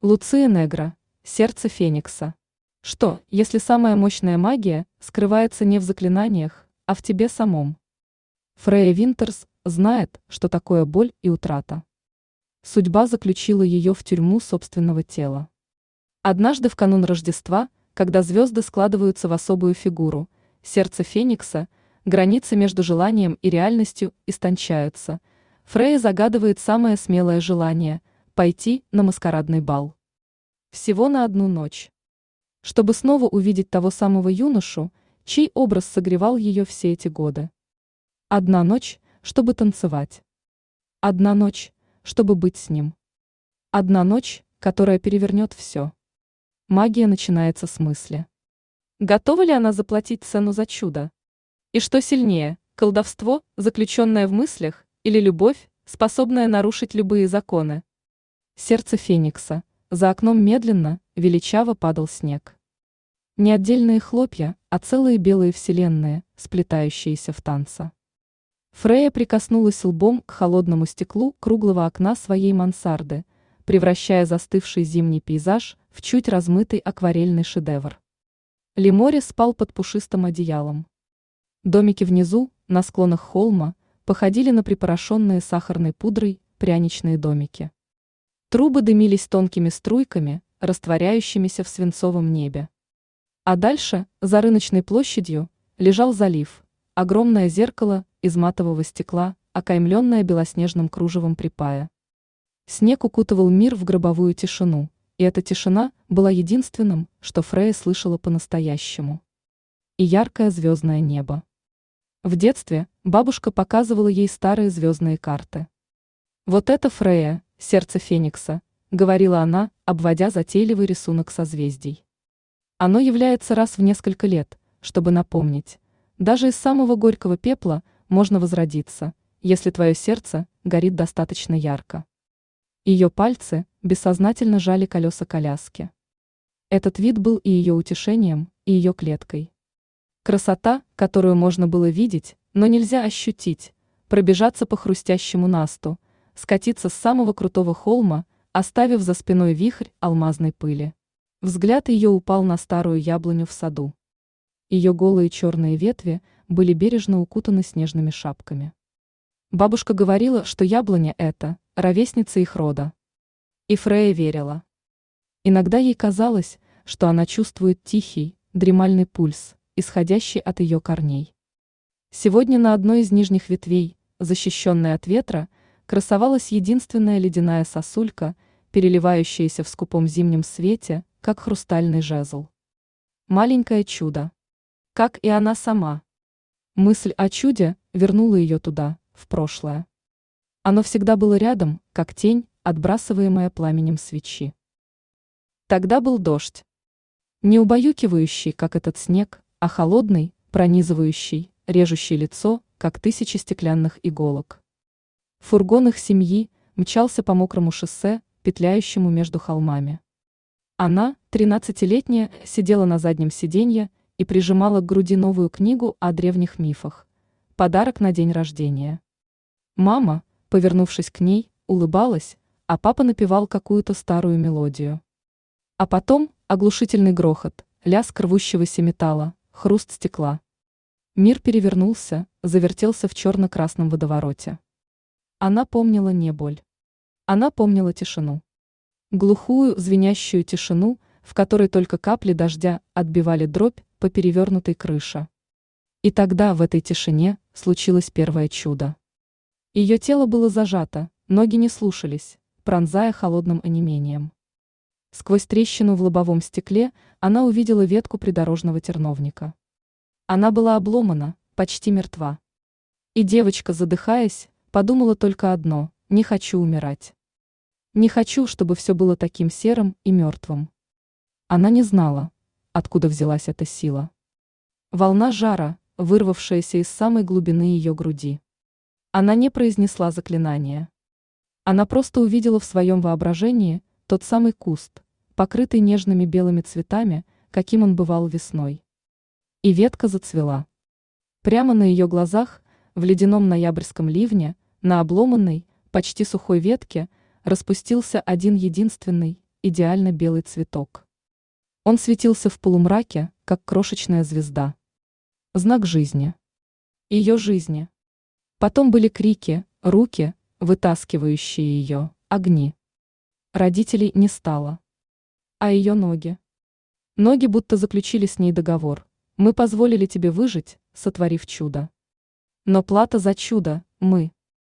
Луция Негра, сердце Феникса. Что, если самая мощная магия скрывается не в заклинаниях, а в тебе самом? Фрея Винтерс знает, что такое боль и утрата. Судьба заключила ее в тюрьму собственного тела. Однажды в канун Рождества, когда звезды складываются в особую фигуру, сердце Феникса, границы между желанием и реальностью истончаются, Фрея загадывает самое смелое желание – пойти на маскарадный бал. Всего на одну ночь. Чтобы снова увидеть того самого юношу, чей образ согревал ее все эти годы. Одна ночь, чтобы танцевать. Одна ночь, чтобы быть с ним. Одна ночь, которая перевернет все. Магия начинается с мысли. Готова ли она заплатить цену за чудо? И что сильнее, колдовство, заключенное в мыслях, или любовь, способная нарушить любые законы? Сердце Феникса. За окном медленно, величаво падал снег. Не отдельные хлопья, а целые белые вселенные, сплетающиеся в танце. Фрея прикоснулась лбом к холодному стеклу круглого окна своей мансарды, превращая застывший зимний пейзаж в чуть размытый акварельный шедевр. Леморе спал под пушистым одеялом. Домики внизу, на склонах холма, походили на припорошенные сахарной пудрой пряничные домики. Трубы дымились тонкими струйками, растворяющимися в свинцовом небе. А дальше, за рыночной площадью, лежал залив, огромное зеркало из матового стекла, окаймленное белоснежным кружевом припая. Снег укутывал мир в гробовую тишину, и эта тишина была единственным, что Фрея слышала по-настоящему. И яркое звездное небо. В детстве бабушка показывала ей старые звездные карты. «Вот это Фрея, сердце Феникса», — говорила она, обводя затейливый рисунок созвездий. Оно является раз в несколько лет, чтобы напомнить, даже из самого горького пепла можно возродиться, если твое сердце горит достаточно ярко. Ее пальцы бессознательно жали колеса коляски. Этот вид был и ее утешением, и ее клеткой. Красота, которую можно было видеть, но нельзя ощутить, пробежаться по хрустящему насту, скатиться с самого крутого холма, оставив за спиной вихрь алмазной пыли. Взгляд ее упал на старую яблоню в саду. Ее голые черные ветви были бережно укутаны снежными шапками. Бабушка говорила, что яблоня – это ровесница их рода. И Фрея верила. Иногда ей казалось, что она чувствует тихий, дремальный пульс, исходящий от ее корней. Сегодня на одной из нижних ветвей, защищенной от ветра, красовалась единственная ледяная сосулька, переливающаяся в скупом зимнем свете, как хрустальный жезл. Маленькое чудо. Как и она сама. Мысль о чуде вернула ее туда, в прошлое. Оно всегда было рядом, как тень, отбрасываемая пламенем свечи. Тогда был дождь. Не убаюкивающий, как этот снег, а холодный, пронизывающий, режущий лицо, как тысячи стеклянных иголок. Фургон их семьи мчался по мокрому шоссе, петляющему между холмами. Она, 13-летняя, сидела на заднем сиденье и прижимала к груди новую книгу о древних мифах. Подарок на день рождения. Мама, повернувшись к ней, улыбалась, а папа напевал какую-то старую мелодию. А потом оглушительный грохот, лязг рвущегося металла, хруст стекла. Мир перевернулся, завертелся в черно-красном водовороте. Она помнила не боль. Она помнила тишину. Глухую, звенящую тишину, в которой только капли дождя отбивали дробь по перевернутой крыше. И тогда в этой тишине случилось первое чудо. Ее тело было зажато, ноги не слушались, пронзая холодным онемением. Сквозь трещину в лобовом стекле она увидела ветку придорожного терновника. Она была обломана, почти мертва. И девочка, задыхаясь, подумала только одно: не хочу умирать. Не хочу, чтобы все было таким серым и мертвым. Она не знала, откуда взялась эта сила. Волна жара, вырвавшаяся из самой глубины ее груди. Она не произнесла заклинания. Она просто увидела в своем воображении тот самый куст, покрытый нежными белыми цветами, каким он бывал весной. И ветка зацвела. Прямо на ее глазах, в ледяном ноябрьском ливне, на обломанной, почти сухой ветке, распустился один единственный, идеально белый цветок. Он светился в полумраке, как крошечная звезда. Знак жизни. Ее жизни. Потом были крики, руки, вытаскивающие ее, огни. Родителей не стало. А ее ноги? Ноги будто заключили с ней договор. Мы позволили тебе выжить, сотворив чудо. Но плата за чудо – мы.